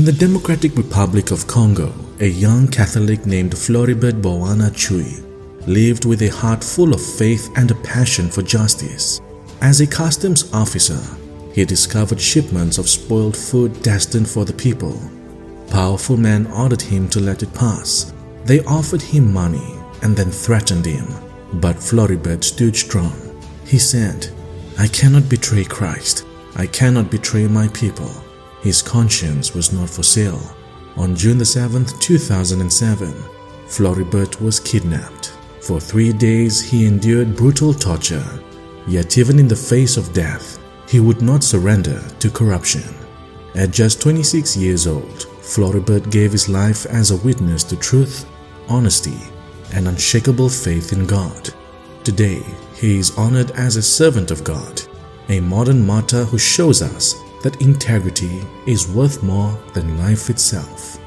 In the Democratic Republic of Congo, a young Catholic named Floribert Boana Chui lived with a heart full of faith and a passion for justice. As a customs officer, he discovered shipments of spoiled food destined for the people. Powerful men ordered him to let it pass. They offered him money and then threatened him, but Floribert stood strong. He said, "I cannot betray Christ. I cannot betray my people." His conscience was not for sale. On June 7, 2007, Floribert was kidnapped. For 3 days he endured brutal torture, yet even in the face of death, he would not surrender to corruption. At just 26 years old, Floribert gave his life as a witness to truth, honesty, and unshakable faith in God. Today, he is honored as a servant of God, a modern martyr who shows us that integrity is worth more than life itself.